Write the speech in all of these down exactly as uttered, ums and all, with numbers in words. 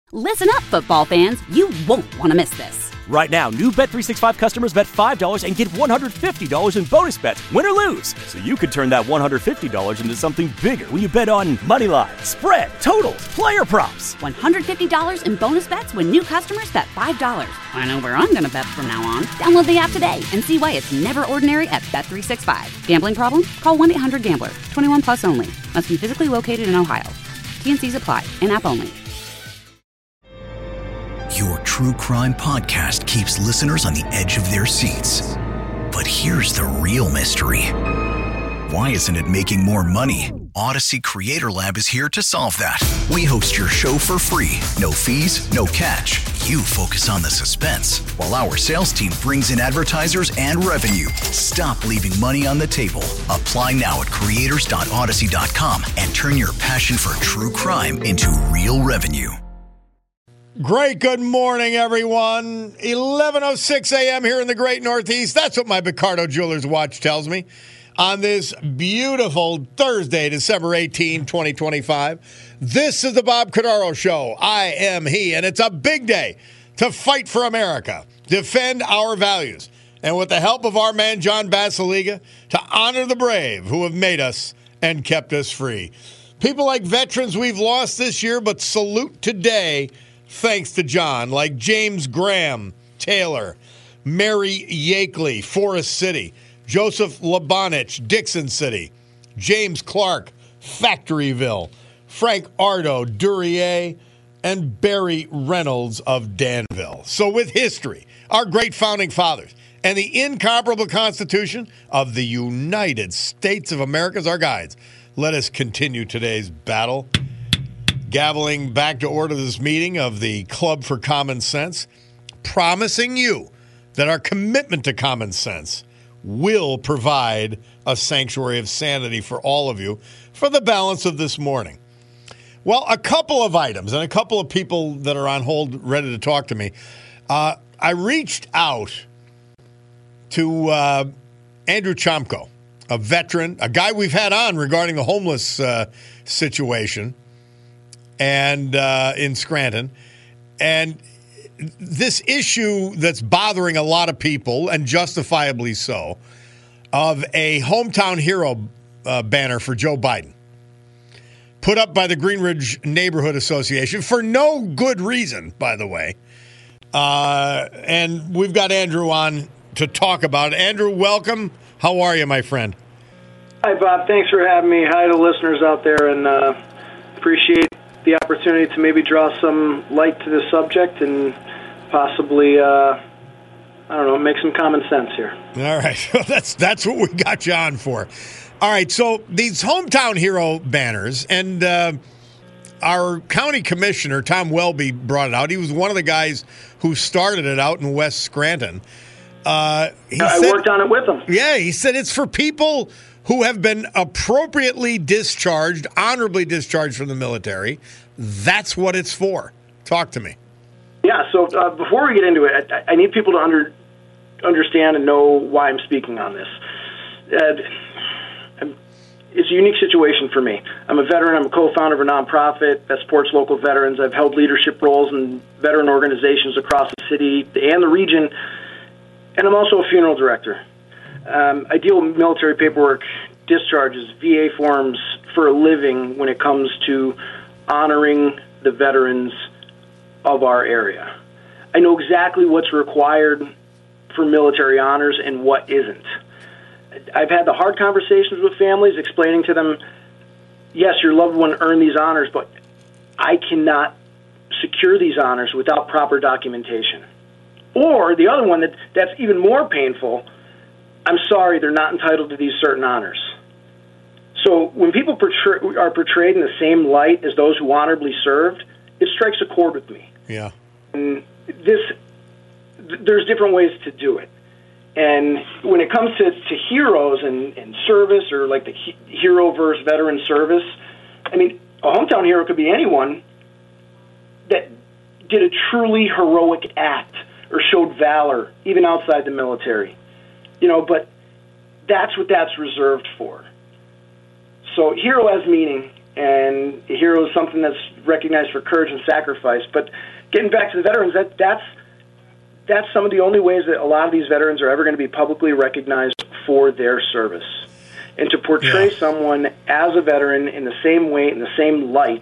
Listen up, football fans. You won't want to miss this. Right now, new Bet three sixty-five customers bet five dollars and get one hundred fifty dollars in bonus bets, win or lose. So you could turn that one hundred fifty dollars into something bigger when you bet on money line, spread, totals, player props. one hundred fifty dollars in bonus bets when new customers bet five dollars. I know where I'm going to bet from now on. Download the app today and see why it's never ordinary at Bet three sixty-five. Gambling problem? Call one eight hundred gambler. twenty-one plus only. Must be physically located in Ohio. T N Cs apply. In-app only. Your true crime podcast keeps listeners on the edge of their seats. But here's the real mystery. Why isn't it making more money? Odyssey Creator Lab is here to solve that. We host your show for free. No fees, no catch. You focus on the suspense, while our sales team brings in advertisers and revenue. Stop leaving money on the table. Apply now at creators dot odyssey dot com and turn your passion for true crime into real revenue. Great good morning, everyone. eleven oh six a.m. here in the great Northeast. That's what my Picardo Jewelers watch tells me. On this beautiful Thursday, December eighteenth, twenty twenty-five. This is the Bob Cordaro Show. I am he, and it's a big day to fight for America, defend our values, and with the help of our man John Basiliga, to honor the brave who have made us and kept us free. People like veterans we've lost this year, but salute today thanks to John, like James Graham Taylor, Mary Yakeley, Forest City, Joseph Labanich, Dixon City, James Clark, Factoryville, Frank Ardo, Duryea, and Barry Reynolds of Danville. So with history, our great founding fathers, and the incomparable Constitution of the United States of America as our guides, let us continue today's battle. Gaveling back to order this meeting of the Club for Common Sense, promising you that our commitment to common sense will provide a sanctuary of sanity for all of you for the balance of this morning. Well, a couple of items and a couple of people that are on hold ready to talk to me. Uh, I reached out to uh, Andrew Chomko, a veteran, a guy we've had on regarding the homeless uh, situation, and uh, in Scranton, and this issue that's bothering a lot of people, and justifiably so, of a hometown hero uh, banner for Joe Biden, put up by the Greenridge Neighborhood Association for no good reason, by the way. Uh, and we've got Andrew on to talk about it. Andrew, welcome. How are you, my friend? Hi, Bob. Thanks for having me. Hi to listeners out there, and uh, appreciate the opportunity to maybe draw some light to the subject and possibly, uh, I don't know, make some common sense here. All right. that's that's what we got you on for. All right. So these hometown hero banners, and uh, our county commissioner, Tom Welby, brought it out. He was one of the guys who started it out in West Scranton. Uh, he I said, worked on it with him. Yeah, he said it's for people who have been appropriately discharged, honorably discharged from the military. That's what it's for. Talk to me. Yeah, so uh, before we get into it, I, I need people to under, understand and know why I'm speaking on this. Uh, it's a unique situation for me. I'm a veteran. I'm a co-founder of a nonprofit that supports local veterans. I've held leadership roles in veteran organizations across the city and the region, and I'm also a funeral director. Um, I deal with military paperwork, discharges, V A forms for a living when it comes to honoring the veterans of our area. I know exactly what's required for military honors and what isn't. I've had the hard conversations with families explaining to them, yes, your loved one earned these honors, but I cannot secure these honors without proper documentation. Or the other one that that's even more painful, I'm sorry, they're not entitled to these certain honors. So when people portray, are portrayed in the same light as those who honorably served, it strikes a chord with me. Yeah. And this, th- there's different ways to do it. And when it comes to, to heroes and, and service, or like the he- hero versus veteran service, I mean, a hometown hero could be anyone that did a truly heroic act or showed valor, even outside the military. You know, but that's what that's reserved for. So hero has meaning, and hero is something that's recognized for courage and sacrifice. But getting back to the veterans, that that's that's some of the only ways that a lot of these veterans are ever going to be publicly recognized for their service. And to portray yeah. someone as a veteran in the same way, in the same light,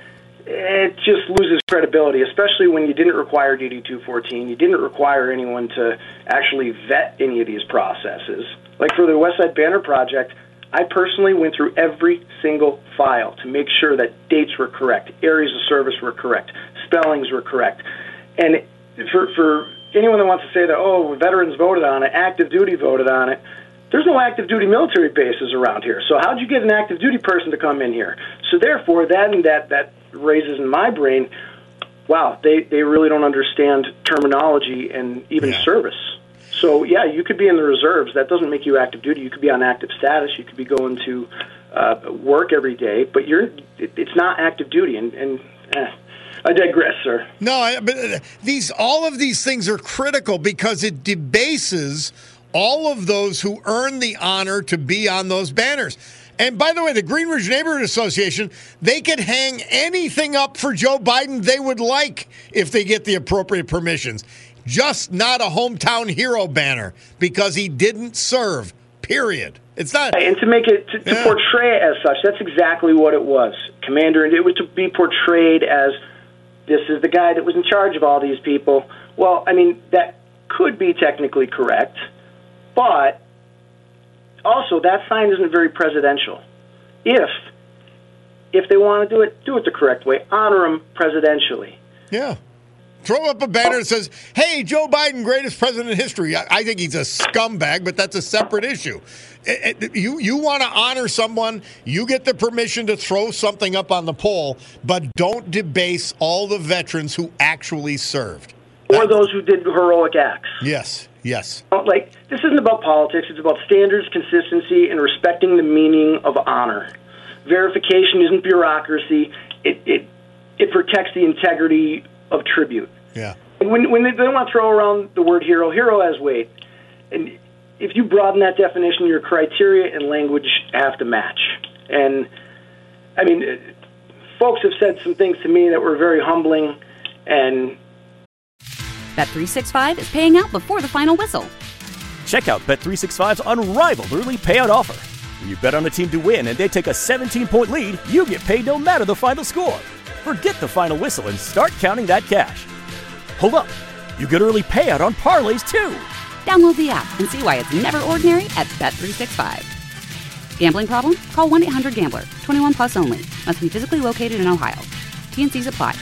it just loses credibility, especially when you didn't require D D two fourteen. You didn't require anyone to actually vet any of these processes. Like for the West Side Banner Project, I personally went through every single file to make sure that dates were correct, areas of service were correct, spellings were correct. And for, for anyone that wants to say that, oh, veterans voted on it, active duty voted on it, there's no active duty military bases around here. So how'd you get an active duty person to come in here? So therefore, that and that, that raises in my brain, wow, they, they really don't understand terminology and even yeah. service. So, yeah, you could be in the reserves. That doesn't make you active duty. You could be on active status. You could be going to uh, work every day, but you're it, it's not active duty. And, and eh, I digress, sir. No, but these all of these things are critical because it debases all of those who earn the honor to be on those banners. And by the way, the Green Ridge Neighborhood Association, they could hang anything up for Joe Biden they would like if they get the appropriate permissions. Just not a hometown hero banner because he didn't serve, period. It's not. And to make it, to, to yeah. portray it as such, that's exactly what it was, Commander. And it was to be portrayed as this is the guy that was in charge of all these people. Well, I mean, that could be technically correct, but also that sign isn't very presidential. If if they want to do it, do it the correct way. Honor him presidentially. Yeah. Throw up a banner that says, hey, Joe Biden, greatest president in history. I, I think he's a scumbag, but that's a separate issue. It, it, you you want to honor someone, you get the permission to throw something up on the pole, but don't debase all the veterans who actually served. Or that, those who did heroic acts. Yes, yes. Like, this isn't about politics. It's about standards, consistency, and respecting the meaning of honor. Verification isn't bureaucracy. It it, it protects the integrity of tribute. Yeah. When when they, they want to throw around the word hero, hero has weight. And if you broaden that definition, your criteria and language have to match. And, I mean, folks have said some things to me that were very humbling. And Bet three sixty-five is paying out before the final whistle. Check out Bet three sixty-five's unrivaled early payout offer. When you bet on a team to win and they take a seventeen-point lead, you get paid no matter the final score. Forget the final whistle and start counting that cash. Hold up. You get early payout on parlays, too. Download the app and see why it's never ordinary at Bet three sixty-five. Gambling problem? Call one eight hundred gambler. twenty-one plus only. Must be physically located in Ohio. T N Cs apply.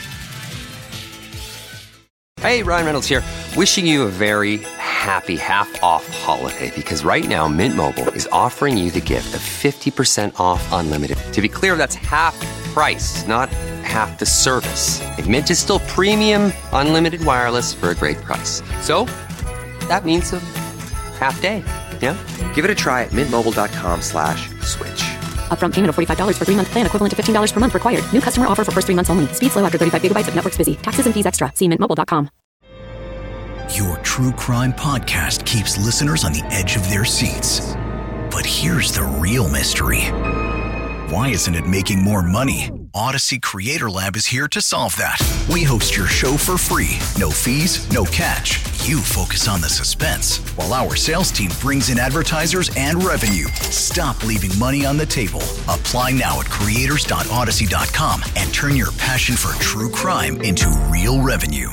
Hey, Ryan Reynolds here. Wishing you a very happy half-off holiday because right now Mint Mobile is offering you the gift of fifty percent off unlimited. To be clear, that's half price, not half the service. And Mint is still premium unlimited wireless for a great price. So that means a half day. Yeah? Give it a try at mintmobile.com slash switch. Upfront payment of forty-five dollars for three-month plan equivalent to fifteen dollars per month required. New customer offer for first three months only. Speed slow after thirty-five gigabytes if network's busy. Taxes and fees extra. See mint mobile dot com. Your true crime podcast keeps listeners on the edge of their seats. But here's the real mystery. Why isn't it making more money? Odyssey Creator Lab is here to solve that. We host your show for free. No fees, no catch. You focus on the suspense, while our sales team brings in advertisers and revenue. Stop leaving money on the table. Apply now at creators dot odyssey dot com and turn your passion for true crime into real revenue.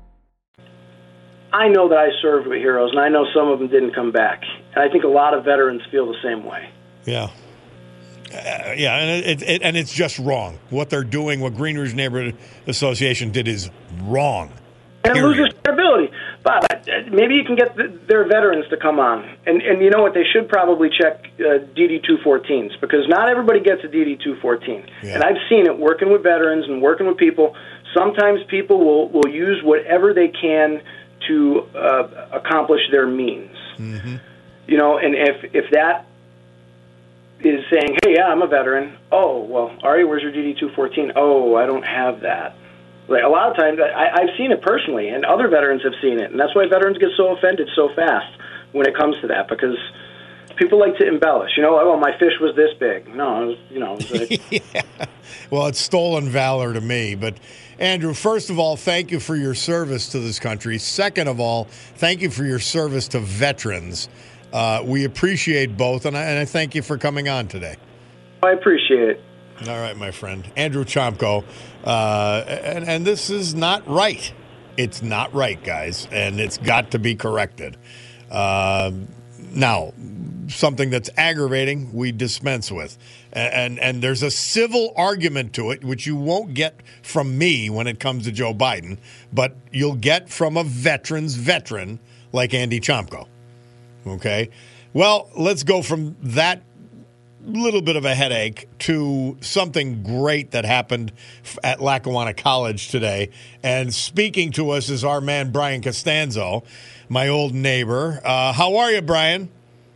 I know that I served with heroes, and I know some of them didn't come back. And I think a lot of veterans feel the same way. Yeah. Uh, yeah, and it, it, and it's just wrong. What they're doing, what Green Ridge Neighborhood Association did is wrong. And it loses credibility. Bob, maybe you can get the, their veterans to come on. And and you know what? They should probably check uh, D D two fourteens because not everybody gets a D D two fourteen. Yeah. And I've seen it working with veterans and working with people. Sometimes people will, will use whatever they can to uh, accomplish their means. Mm-hmm. You know, and if if that is saying, hey, yeah, I'm a veteran. Oh, well, Ari, where's your D D two fourteen? Oh, I don't have that. Like a lot of times, I, I've seen it personally, and other veterans have seen it, and that's why veterans get so offended so fast when it comes to that, because people like to embellish. You know, oh, my fish was this big. No, it was, you know. It was like, yeah. Well, it's stolen valor to me. But, Andrew, first of all, thank you for your service to this country. Second of all, thank you for your service to veterans. Uh, we appreciate both, and I, and I thank you for coming on today. I appreciate it. All right, my friend. Andrew Chomko. Uh, and, and this is not right. It's not right, guys, and it's got to be corrected. Uh, now, something that's aggravating, we dispense with. And, and and there's a civil argument to it, which you won't get from me when it comes to Joe Biden, but you'll get from a veteran's veteran like Andy Chomko. Okay? Well, let's go from that little bit of a headache to something great that happened at Lackawanna College today. And speaking to us is our man, Brian Costanzo, my old neighbor. Uh, how are you, Brian?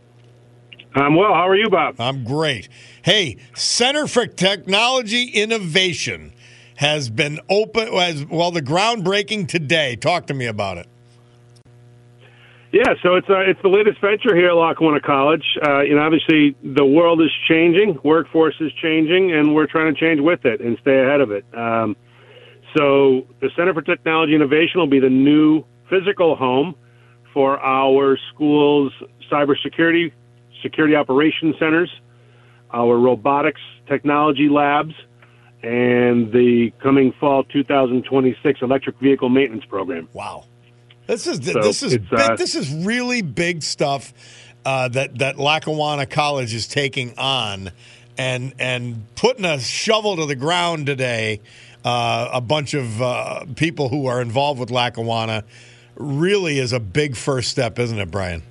I'm well. How are you, Bob? I'm great. Hey, Center for Technology Innovation has been open, as well, the groundbreaking today. Talk to me about it. Yeah, so it's uh, it's the latest venture here at Lackawanna College. Uh, you know, obviously the world is changing, workforce is changing, and we're trying to change with it and stay ahead of it. Um, so the Center for Technology Innovation will be the new physical home for our school's cybersecurity, security operations centers, our robotics technology labs, and the coming fall two thousand twenty-six electric vehicle maintenance program. Wow. This is So this is it's, big, uh, this is really big stuff uh, that that Lackawanna College is taking on, and and putting a shovel to the ground today. Uh, a bunch of uh, people who are involved with Lackawanna really is a big first step, isn't it, Brian?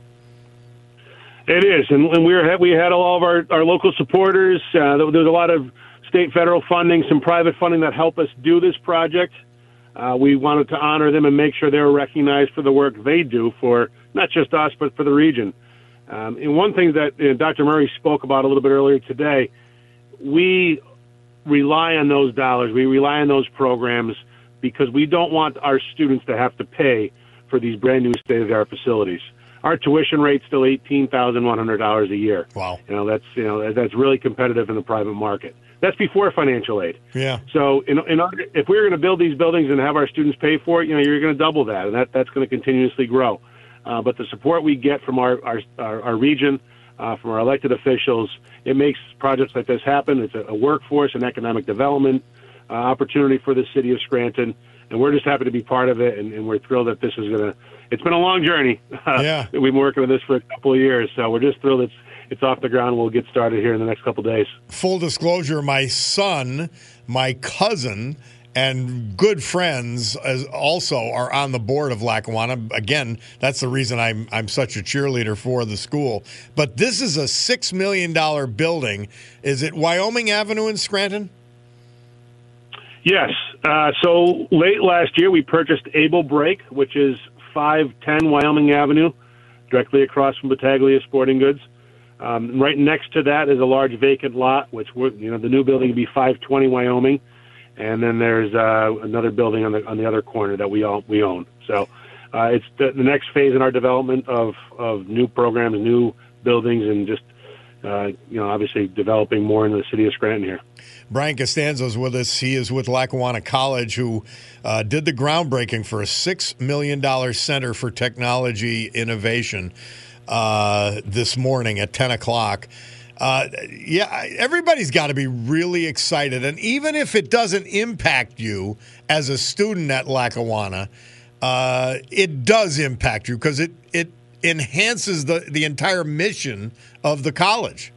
It is, and, and we were we had all of our, our local supporters. Uh, there, there was a lot of state, federal funding, some private funding that helped us do this project. Uh, we wanted to honor them and make sure they were recognized for the work they do for not just us, but for the region. Um, and one thing that you know, Doctor Murray spoke about a little bit earlier today, we rely on those dollars. We rely on those programs because we don't want our students to have to pay for these brand new state-of-the-art facilities. Our tuition rate's still eighteen thousand one hundred dollars a year. Wow. You know, that's, you know, that's really competitive in the private market. That's before financial aid. Yeah. So in, in order, if we're going to build these buildings and have our students pay for it, you know, you're going to double that, and that, that's going to continuously grow. Uh, but the support we get from our, our, our, our region, uh, from our elected officials, it makes projects like this happen. It's a, a workforce and economic development uh, opportunity for the city of Scranton, and we're just happy to be part of it, and, and we're thrilled that this is going to – it's been a long journey. Yeah. We've been working on this for a couple of years, so we're just thrilled it's it's off the ground. We'll get started here in the next couple of days. Full disclosure, my son, my cousin, and good friends as also are on the board of Lackawanna. Again, that's the reason I'm I'm such a cheerleader for the school. But this is a six million dollars building. Is it Wyoming Avenue in Scranton? Yes. Uh, so late last year, we purchased Able Break, which is five ten Wyoming Avenue, directly across from Battaglia Sporting Goods. Um, right next to that is a large vacant lot, which we're, you know the new building would be five twenty Wyoming, and then there's uh, another building on the on the other corner that we all we own. So uh, it's the, the next phase in our development of of new programs, new buildings, and just uh, you know obviously developing more into the city of Scranton here. Brian Costanzo is with us. He is with Lackawanna College, who uh, did the groundbreaking for a six million dollars Center for Technology Innovation uh, this morning at ten o'clock. Uh, yeah, everybody's got to be really excited. And even if it doesn't impact you as a student at Lackawanna, uh, it does impact you because it, it enhances the, the entire mission of the college.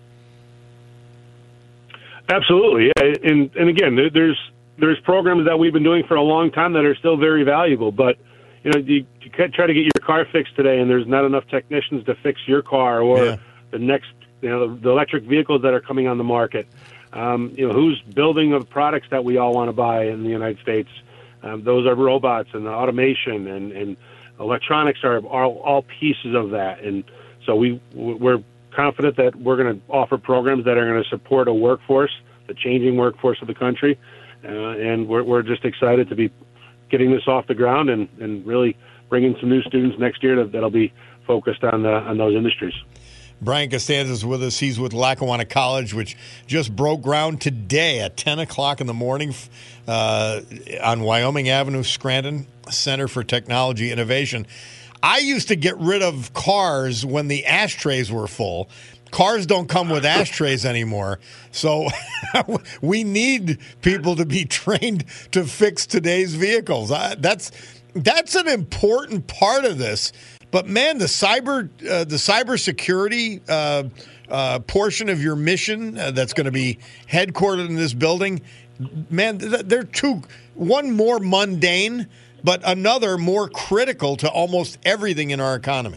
Absolutely, yeah. And and again, there's there's programs that we've been doing for a long time that are still very valuable. But you know, you, you try to get your car fixed today, and there's not enough technicians to fix your car or yeah. the next, you know, the, the electric vehicles that are coming on the market. Um, you know, who's building the products that we all want to buy in the United States? Um, those are robots and automation and, and electronics are all, all pieces of that. And so we we're confident that we're going to offer programs that are going to support a workforce, the changing workforce of the country, uh, and we're, we're just excited to be getting this off the ground and, and really bringing some new students next year that, that'll be focused on the, on those industries. Brian Costanza's with us. He's with Lackawanna College, which just broke ground today at ten o'clock in the morning uh, on Wyoming Avenue, Scranton, Center for Technology Innovation. I used to get rid of cars when the ashtrays were full. Cars don't come with ashtrays anymore. So we need people to be trained to fix today's vehicles. I, that's that's an important part of this. But man, the cyber uh, the cybersecurity uh, uh, portion of your mission uh, that's going to be headquartered in this building, man, they're two one more mundane, but another more critical to almost everything in our economy.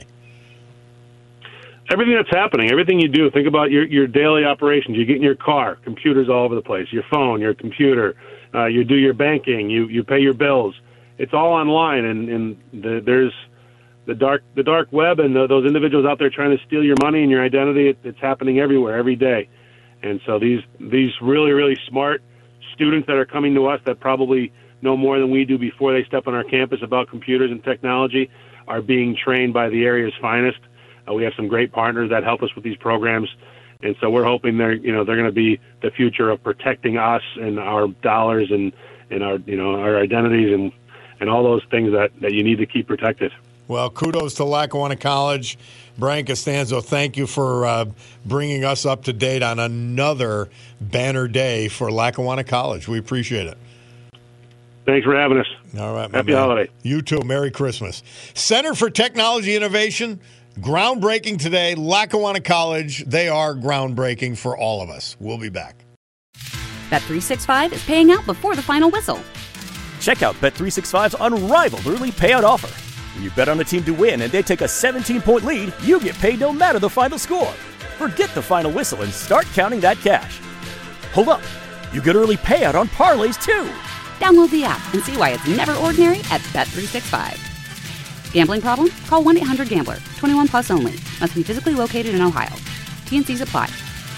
Everything that's happening, everything you do, think about your, your daily operations. You get in your car, computers all over the place, your phone, your computer, uh, you do your banking, you, you pay your bills. It's all online, and, and the, there's the dark the dark web and the, those individuals out there trying to steal your money and your identity. It, it's happening everywhere, every day. And so these these really, really smart students that are coming to us that probably know more than we do before they step on our campus about computers and technology are being trained by the area's finest. Uh, we have some great partners that help us with these programs, and so we're hoping they're, you know, they're going to be the future of protecting us and our dollars and, and our, you know, our identities and, and all those things that, that you need to keep protected. Well, kudos to Lackawanna College. Brian Costanzo, thank you for uh, bringing us up to date on another banner day for Lackawanna College. We appreciate it. Thanks for having us. All right, my Happy man. holiday. You too. Merry Christmas. Center for Technology Innovation. Groundbreaking today, Lackawanna College. They are groundbreaking for all of us. We'll be back. Bet three sixty-five is paying out before the final whistle. Check out Bet three sixty-five's unrivaled early payout offer. When you bet on a team to win and they take a seventeen-point lead, you get paid no matter the final score. Forget the final whistle and start counting that cash. Hold up. You get early payout on parlays, too. Download the app and see why it's never ordinary at Bet three sixty-five. Gambling problem? Call one eight hundred gambler. twenty-one plus only. Must be physically located in Ohio. T N Cs apply.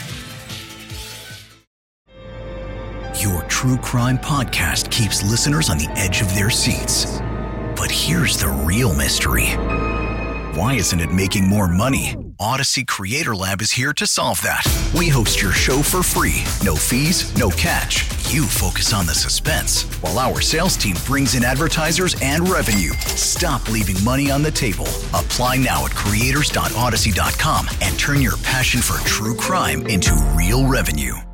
Your true crime podcast keeps listeners on the edge of their seats. But here's the real mystery. Why isn't it making more money? Odyssey Creator Lab is here to solve that. We host your show for free. No fees, no catch. You focus on the suspense, while our sales team brings in advertisers and revenue. Stop leaving money on the table. Apply now at creators dot odyssey dot com and turn your passion for true crime into real revenue.